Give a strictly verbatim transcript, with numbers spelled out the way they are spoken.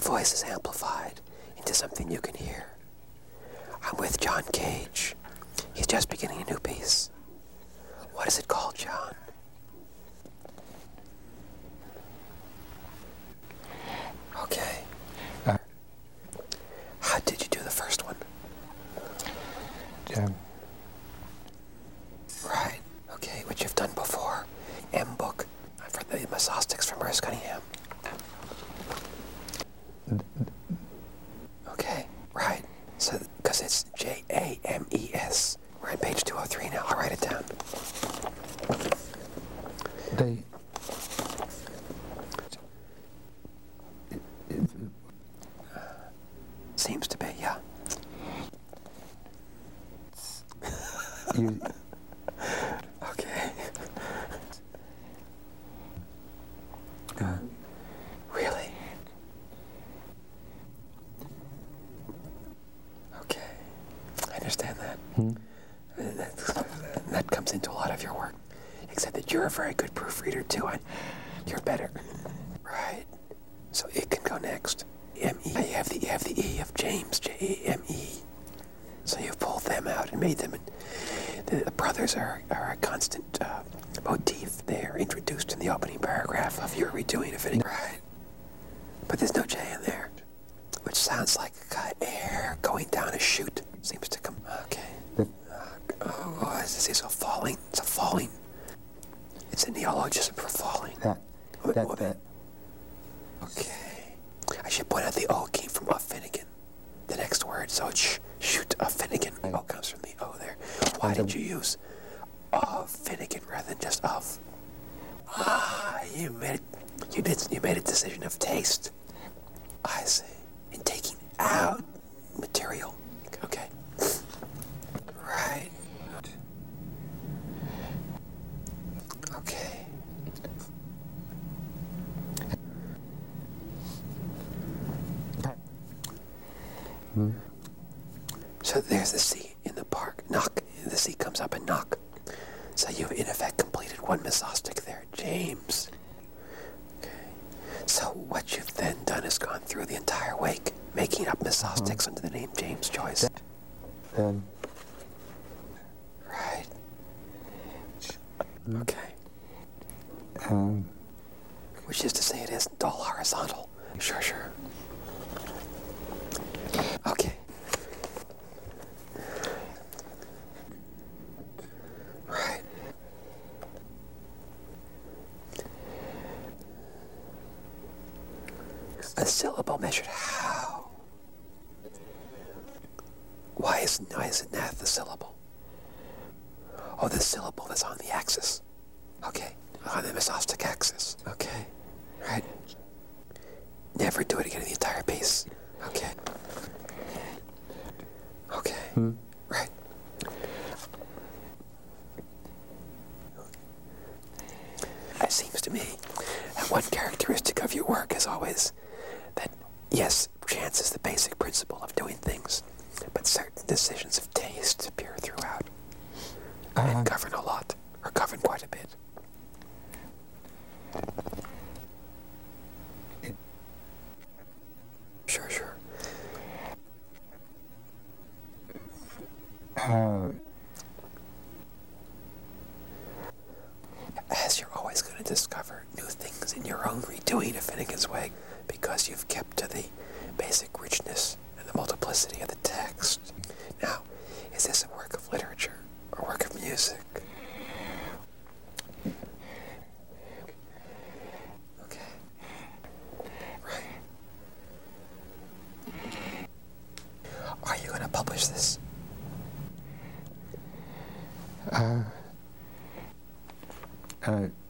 voice is amplified into something you can hear. I'm with John Cage. He's just beginning a new piece. What is it called, John? Okay. Uh, How did you do the first one? um, Right. Okay, which you've done before. M-Book. I've read the Mesostics from Merce Cunningham. Okay, right. So, because it's J A M E S. We're on page two oh three now. I'll write it down. they... Seems to be, yeah. You, Okay. uh, Really? Okay. I understand that. hmm? And That, that comes into a lot of your work. Except that you're a very good proofreader, too. I, you're better. Right. So it can go next. M E. You have the, you have the E of James, J A M E. So you've pulled them out and made them. The, the brothers are, are a constant uh, motif. They are introduced in the opening paragraph of your redoing of it. Right. But there's no J in there, which sounds like uh, air going down a chute. Seems to come. Okay. The, Uh, oh, oh, this is a falling. It's a falling. It's a neologism for falling. that, Wait, that, wait. that, Okay. I should point out the O came from of Finnegan. The next word, so it's sh- shoot of Finnegan. O comes from the O there. Why And the- did you use of Finnegan rather than just of? Ah, you made it. You did. You made a decision of taste. I see. In taking out material. Okay. Right. Okay. hmm? So there's the C in the park. Knock. The C comes up and knock. So you've in effect completed one Mesostic there, James. Okay. So what you've then done is gone through the entire wake, making up Mesostics under the name James Joyce. Then, Right. Okay. um, Which is to say it isn't all horizontal. Sure, sure. Okay. Right. A syllable measured how? Why is, why is it not the syllable? Oh, the syllable is on the axis. Okay. On the Mesostic axis. Okay. Right. Never do it again in the entire piece. Okay. Okay. hmm? Right. It seems to me that one characteristic of your work is always that, yes, chance is the basic principle of doing things, but certain decisions of taste appear throughout Uh, and govern a lot, or govern quite a bit. Sure, sure. uh, As you're always going to discover new things in your own redoing of Finnegan's Wake, because you've kept to the basic richness and the multiplicity of the text. Now, is this a work of literature or a work of music? Okay. Right. Are you going to publish this? uh, uh,